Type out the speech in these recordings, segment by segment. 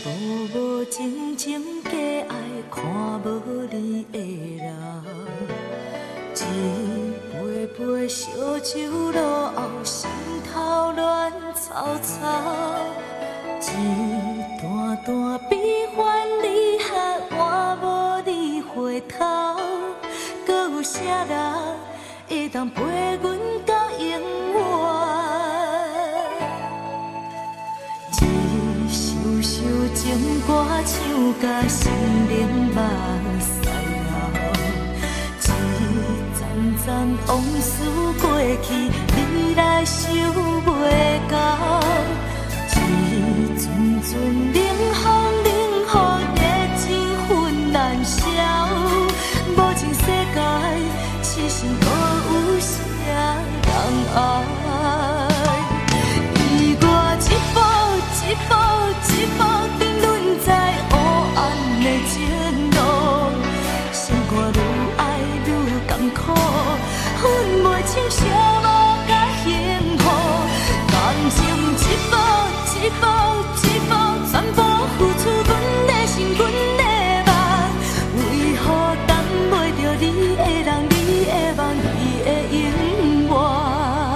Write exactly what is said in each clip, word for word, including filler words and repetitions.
无无情情假爱，看无你的人。一杯杯烧酒落后，心头乱草草。一段段悲欢离合，换无你回头。搁有啥人会当陪阮到永远？一首首情歌唱甲心灵目屎流，一站站往事过去，你来想袂到。一阵阵冷风冷雨，热情分难消。无情世界，痴心可有啥人爱？伊我一步一步一步沉沦在黑暗的前路，心肝愈爱愈艰苦，分袂清寂寞甲幸福，感情一步一步一步，全部付出阮的心，阮的梦，为何等袂着你的人，你的梦，你的永远？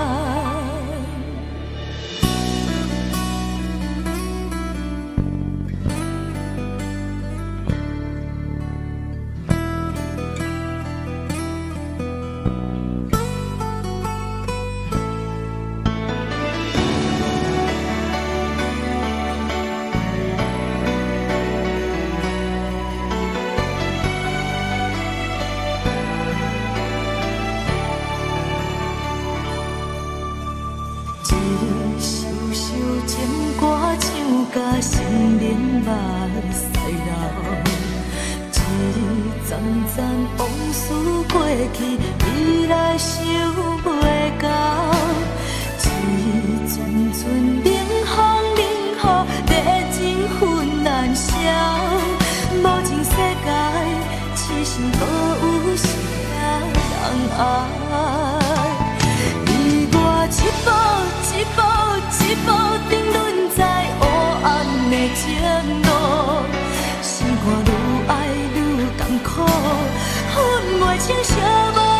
甲心灵目屎流，一站站往事过去，你来想袂到。一阵阵冷风冷雨，热情分难消。无情世界，痴心可有啥人爱？你我一步一步一步沉沦在黑暗的前路，心肝愈爱愈艰苦，分袂清寂寞。